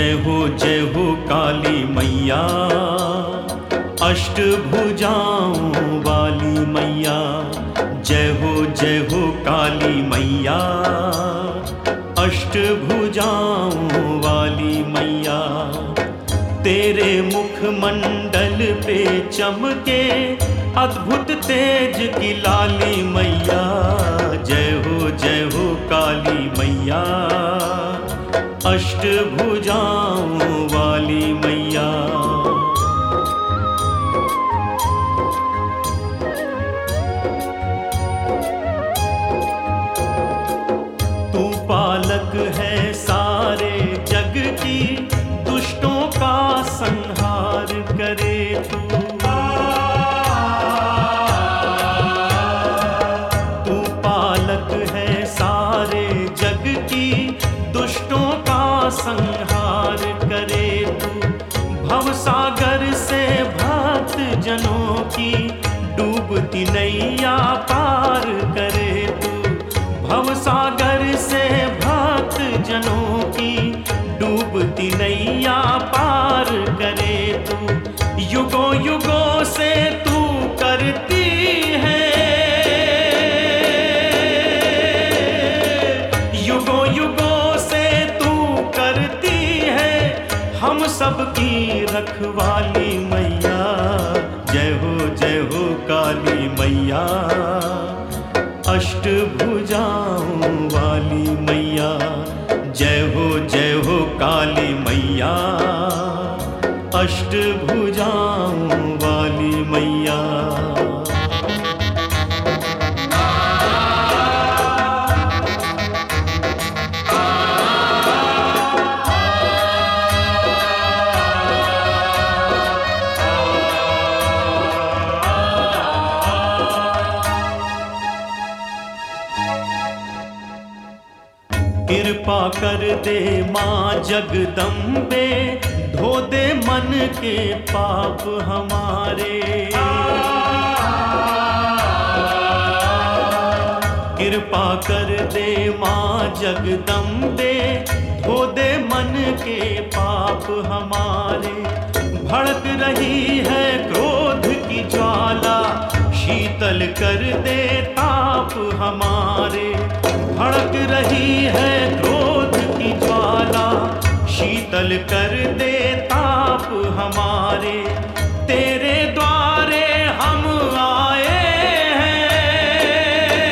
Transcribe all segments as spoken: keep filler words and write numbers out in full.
जय हो जय हो काली मैया, अष्टभुजाओं वाली मैया। जय हो जय हो काली मैया, अष्टभुजाओं वाली मैया। तेरे मुखमंडल पे चमके अद्भुत तेज की लाली मैया। जय हो जय हो काली मैया, अष्टभुजाओं वाली मैया। तू पालक है सारे जग की, दुष्टों का संहार करे तू। तू पालक है सारे जग की, दुष्टों का संहार करे तू। भवसागर से भक्त जनों की डूबती नैया पार करे तू। भवसागर से भक्त जनों की डूबती नैया पार करे तू। युगों युगों से तू करती है, युगों युगों से तू करती है हम सबकी रखवाली मैया। जय हो जय हो काली मैया, अष्टभुजाओं वाली मैया। जय हो जय हो काली मैया, अष्टभुजाओं वाली मैया। कृपा कर दे माँ जगदम्बे, धो दे मन के पाप हमारे। कृपा कर दे माँ जगदम्बे, धो दे मन के पाप हमारे। भड़क रही है क्रोध की ज्वाला, शीतल कर दे ताप हमारे। भड़क रही है क्रोध की ज्वाला, शीतल कर दे ताप हमारे। तेरे द्वारे हम आए हैं,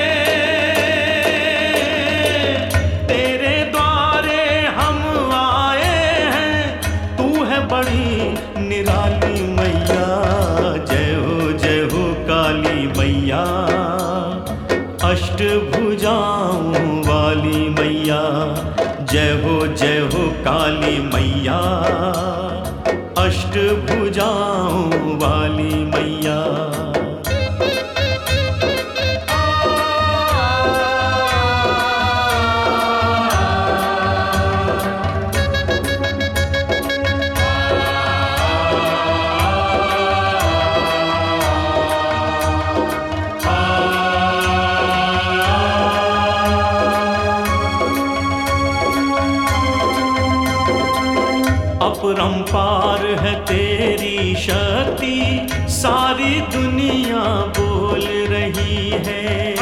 तेरे द्वारे हम आए हैं। तू है बड़ी निराली मैया। जय हो जय हो काली मैया, अष्टभुजाओं वाली मैया। जय हो जय हो काली मैया, अष्टभुजाओं वाली मैया। अपरंपार है तेरी शक्ति, सारी दुनिया बोल रही है।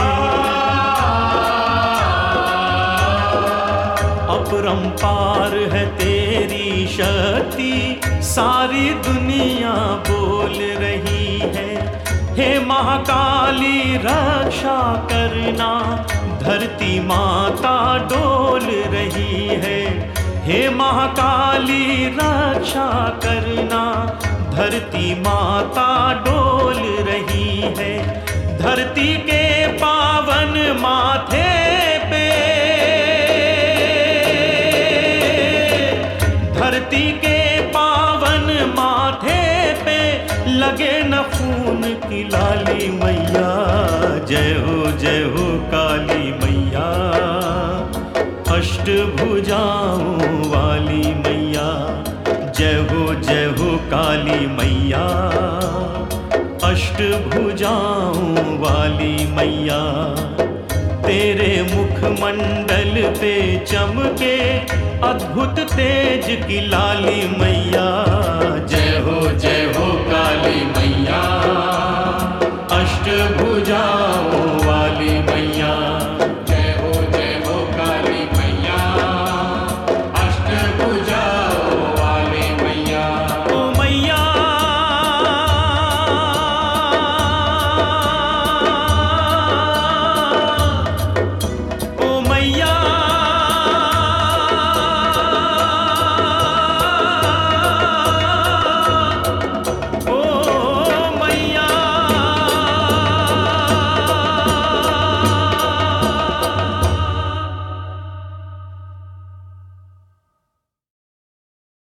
अपरंपार है तेरी शक्ति, सारी दुनिया बोल रही है। हे महाकाली रक्षा करना, धरती माता डोल रही है। हे महाकाली रक्षा करना, धरती माता डोल रही है। धरती के पावन माथे पे, धरती के पावन माथे पे लगे न खून की लाली मैया। जय हो जय हो काली मैया, अष्टभुजाओं वाली मैया। जय हो जय हो काली मैया, अष्टभुजाओं वाली मैया। तेरे मुखमंडल पे चमके अद्भुत तेज की लाली मैया। जय हो जय